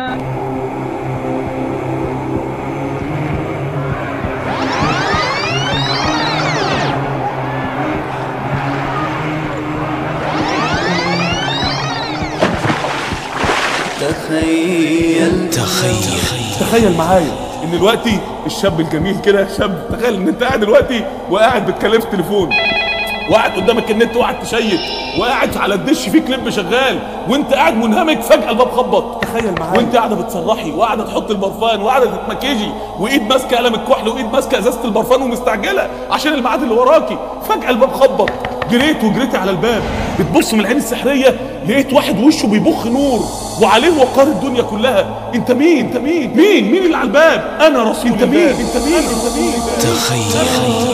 تخيل معايا ان دلوقتي الشاب الجميل كده، شاب، تخيل ان انت قاعد دلوقتي وقاعد بتكلم في التليفون، وقاعد قدامك النت وقاعد تشيك، وقاعد على الدش في كليب شغال، وانت قاعد منهمك، فجأة الباب خبط. تخيل معايا وانت قاعده بتصرحي وقاعده تحط البرفان وقاعده تتمكيجي، وايد ماسكه قلم الكحل وايد ماسكه ازازه البرفان ومستعجله عشان الميعاد اللي وراكي، فجأة الباب خبط، جريتي على الباب، بتبص من العين السحريه لقيت واحد وشه بيبخ نور وعليه وقار الدنيا كلها. انت مين؟ انت مين؟ مين اللي على الباب؟ انا رسول الله. انت مين؟ تخيل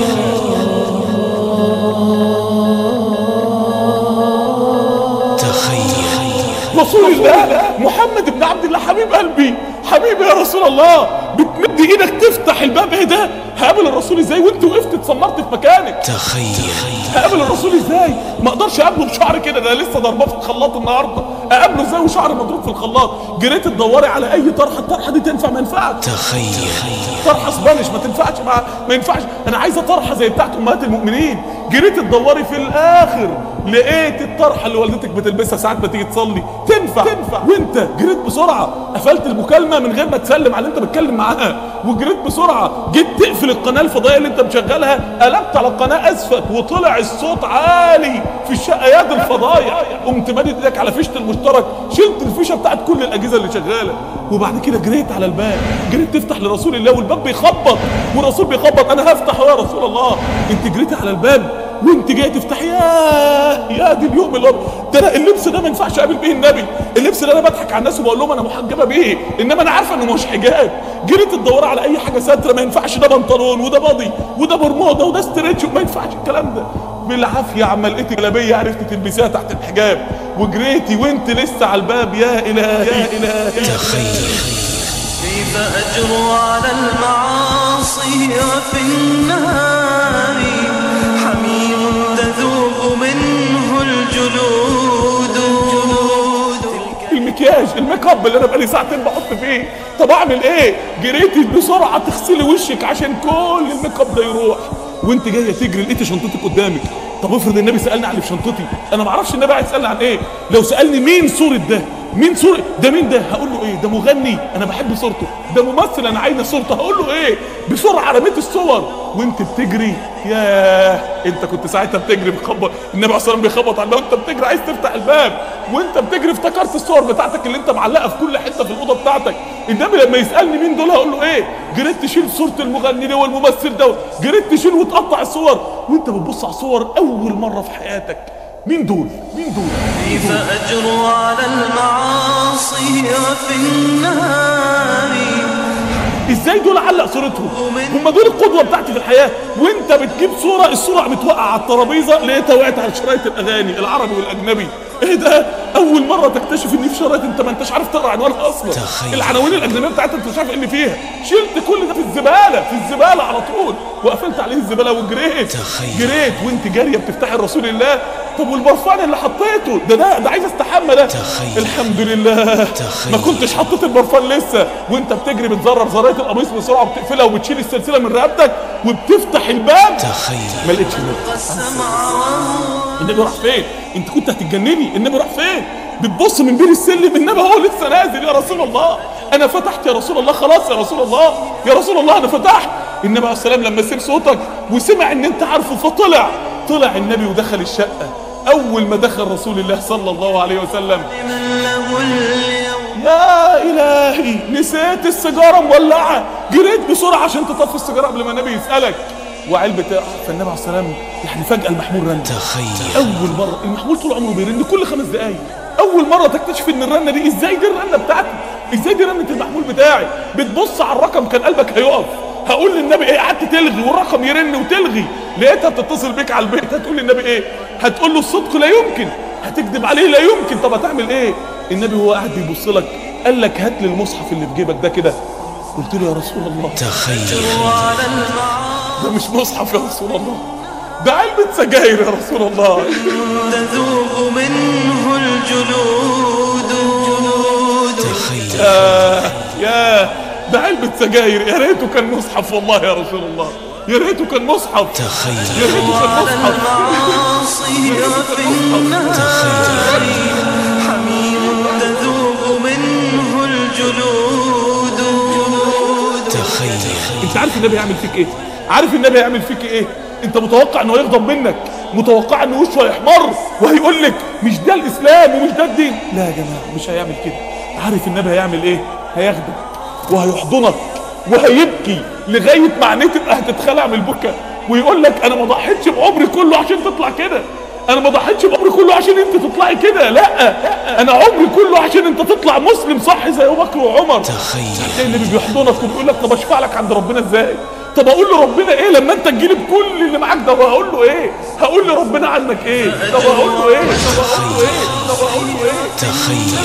رسول الله محمد بن عبد الله، حبيب قلبي، حبيبي يا رسول الله. بتمد ايدك تفتح الباب، ايه ده؟ هقابل الرسول ازاي وانت وقفت اتسمرت في مكانك؟ هقابل الرسول ازاي؟ ما اقدرش اقابله بشعر كده، ده لسه ضرباه في الخلاط النهارده، اقابله ازاي وشعر مضروب في الخلاط؟ جريت تدوري على اي طرحه، الطرحه دي تنفع ما ينفعش؟ طرحه سبانش ما تنفعش، ما ينفعش، انا عايزه طرحه زي بتاعت امهات المؤمنين. جريت تدوري، في الاخر لقيت الطرحه اللي والدتك بتلبسها ساعات ما تيجي تصلي، تنفع. وانت جريت بسرعه قفلت المكالمه من غير ما تسلم على اللي انت بتتكلم معاها، وجريت بسرعه جيت تقفل القناه الفضائيه اللي انت مشغلها، قلبت على القناه اسفل وطلع الصوت عالي في الشقه، يا دي الفضايح. قمت مادد ايدك على فيشه المشترك، شلت الفيشه بتاعت كل الاجهزه اللي شغاله، وبعد كده جريت على الباب، جريت تفتح لرسول الله والباب بيخبط، والرسول بيخبط، انا هفتح يا رسول الله. انت جريتي على الباب وانت جاي تفتح، يا دي اليوم اللي ده، اللبس ده ما ينفعش اقابل بيه النبي، اللبس ده انا بضحك على الناس وبقول لهم انا محجبه بيه، انما انا عارفه انه مش حجاب. جريت تدور على اي حاجه ساتره، ما ينفعش، ده بنطلون وده باضي وده برموده وده ستريتش، ما ينفعش الكلام ده. بالعافيه عما لقيتي جلابيه عرفتي تلبسيها تحت الحجاب، وجريتي وانت لسه على الباب. يا الهي كيف أجرؤ على المعاصي وفي النهار حميم تذوب منه الجلود. المكياج، الميك اب اللي انا بقالي ساعتين بحط فيه، طب اعمل ايه؟ جريتي بسرعه تغسلي وشك عشان كل الميك اب ده يروح، وانت جايه تجري لقيتي شنطتك قدامك. طب افرض النبي سالني عن اللي في شنطتي، انا ما اعرفش النبي عايز يسالني عن ايه. لو سالني مين صوره ده، مين صورة ده، مين ده، هقول له ايه؟ ده مغني انا بحب صورته، ده ممثل انا عايز صورته، هقول له ايه؟ بسرعه رميت الصور وانت بتجري. ياه، انت كنت ساعتها بتجري بتخبط، النبي عليه الصلاه والسلام بيخبط على الباب وانت بتجري عايز تفتح الباب، وانت بتجري افتكرت الصور بتاعتك اللي انت معلقها في كل حته في الاوضه بتاعتك. النبي لما يسالني مين دول هقول له ايه؟ جريت تشيل صوره المغني ده والممثل ده، جريت تشيل وتقطع الصور وانت بتبص على الصور اول مره في حياتك. مين دول؟ كيف أجرؤ على المعاصي وفي النهار؟ ازاي دول علق صورتهم؟ هم دول القدوه بتاعتي في الحياه، وانت بتجيب صوره، الصوره متوقعه على الترابيزه لقيتها وقعت على شرايط الاغاني العربي والاجنبي. ايه ده؟ اول مره تكتشف ان في شرايط انت ما انتش عارف تقرا عنوانها اصلا، العناوين الاجنبيه بتاعتها انت مش عارف ايه اللي فيها، شلت كل ده في الزباله على طول، وقفلت عليه الزباله وجريت. جريت وانت جاريه بتفتحي رسول الله. طب والبرفان اللي حطيته ده عايز استحمى ده. الحمد لله ما كنتش حطيت البرفان لسه، وانت بتجري بتزرر زرايه القميص بسرعه وبتقفلها وبتشيل السلسله من رقبتك وبتفتح الباب، ما لقيتش النبي راح فين؟ انت كنت هتتجنني، النبي راح فين؟ بتبص من بين السلم، النبي هو لسه نازل. يا رسول الله انا فتحت، يا رسول الله خلاص، يا رسول الله انا فتحت. النبي عليه السلام لما سمع صوتك وسمع ان انت عارفه فطلع النبي ودخل الشقه. اول ما دخل رسول الله صلى الله عليه وسلم، يا الهي نسيت السيجاره مولعه، جريت بسرعه عشان تطفي السيجاره قبل ما النبي يسالك، وعلبه. فالنبي عليه السلام يعني فجاه المحمول رن. اول مره المحمول طول عمره بيرن كل 5 دقايق، اول مره تكتشف ان الرنه دي، ازاي دي الرنه بتاعتي، ازاي دي رنه المحمول بتاعي. بتبص على الرقم كان قلبك هيقف، هقول للنبي ايه؟ قعدت تلغي والرقم يرن وتلغي، لقيتها بتتصل بيك على البيت، هتقول للنبي ايه؟ هتقول له الصدق لا يمكن، هتكذب عليه لا يمكن، طب هتعمل ايه؟ النبي هو قاعد بيبص لك قال لك هات لي المصحف اللي في جيبك ده كده. قلت له يا رسول الله ده مش مصحف يا رسول الله، ده علبة سجاير يا رسول الله. تذوب منه الجلود. يا ده علبة سجاير، يا ريته كان مصحف والله يا رسول الله، يا ريته كان مصحف. تخيل يا ريته كان مصحف. المعاصي وفي النهار حميم تذوب منه الجلود. تخيل. انت عارف النبي هيعمل فيك ايه؟ عارف النبي هيعمل فيك ايه؟ انت متوقع انه هيغضب منك، متوقع انه وشه هيحمر وهيقول لك مش ده الاسلام ومش ده الدين. لا يا جماعه مش هيعمل كده. عارف النبي هيعمل ايه؟ هياخدك وهيحضنك وهيبكي لغايه ما عينيه تبقى هتتخلع من البكا ويقول لك انا ما ضحيتش بعمري كله عشان تطلع كده، انا ما ضحيتش بعمري كله عشان انت تطلعي كده، لا انا عمري كله عشان انت تطلع مسلم صح زي ابو بكر وعمر. تخيل النبي بيحضنك وبيقول لك طب اشفع لك عند ربنا ازاي؟ طب اقول لربنا ايه لما انت تجيلي بكل اللي معاك ده؟ وهقول له ايه؟ هقول لربنا عنك ايه؟ طب اقول له ايه؟ طب اقول له ايه؟ طب اقول له ايه؟ تخيل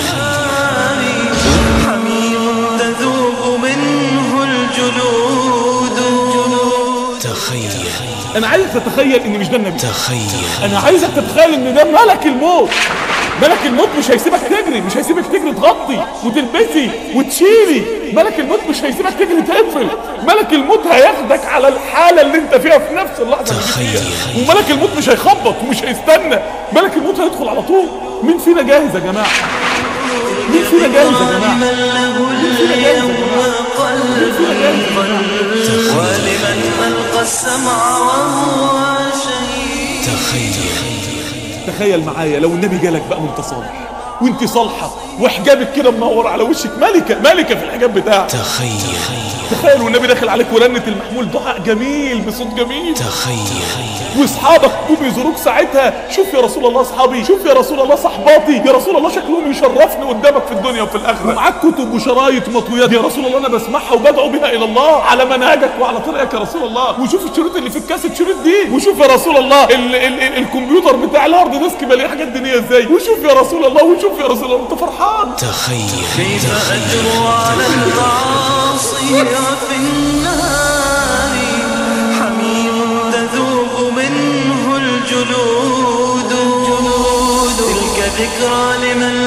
حميم تذوب منه الجلود. تخيل. انا عايزك تتخيل ان مش ده النبي. تخيل. انا عايزك تتخيل ان ده ملك الموت. ملك الموت مش هيسيبك تجري، مش هيسيبك تجري تغطي وتلبسي وتشيلي. ملك الموت مش هيسيبك تجري تقفل. ملك الموت هياخدك على الحالة اللي انت فيها في نفس اللحظة اللي فيها. وملك الموت مش هيخبط ومش هيستنى، ملك الموت هيدخل على طول. مين فينا جاهز يا جماعة؟ مين فينا جاهز يا جماعة؟ مين فينا جاهز يا جماعة؟ مين فينا جاهز يا جماعة؟ ولمن ألقى السمع وهو شهيد. تخيل معايا لو النبي جالك بقى وانت صالح وانت صالحة وحجابك كده منور على وشك، ملكة في الحجاب بتاعك. تخيل والنبي داخل عليك ورنة المحمول دعاء جميل بصوت جميل. واصحابك جم يزوروك ساعتها، شوف يا رسول الله اصحابي، شوف يا رسول الله صحباتي، يا رسول الله شكلهم يشرفني قدامك في الدنيا وفي الاخره، ومعاك كتب وشرايط ومطويات يا رسول الله انا بسمعها وبدعو بها الى الله على منهجك وعلى طريقك يا رسول الله. وشوف الشريط اللي في الكاسيت شريط دين، وشوف يا رسول الله الكمبيوتر بتاع الهارد ديسك مليان حاجات دينيه ازاي، وشوف يا رسول الله، وشوف يا رسول الله انت فرحان. كيف أجروا على المعاصي وفي النهار حميم تذوب منه الجلود. تلك ذكرى لمن